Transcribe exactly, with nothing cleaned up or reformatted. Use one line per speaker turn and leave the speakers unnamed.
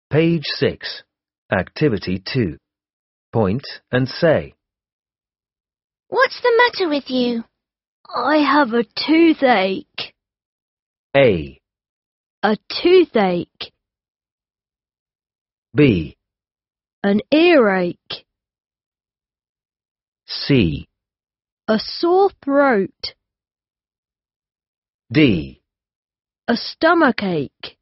Page six. Activity two. Point and say.
What's the matter with you?
I have a toothache.
A.
A toothache.
B.
An earache.
C.
A sore throat.
D.
A stomachache.